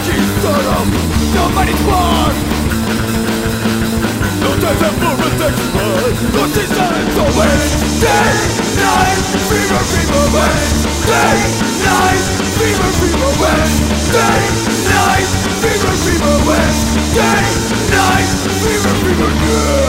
Keep up, nobody's born. No time for protection. No season to wait. Day, night, fever, fever, wait. Day, night, fever, fever, wait. Day, night, fever, fever, wait. Day, night, fever, fever, yeah.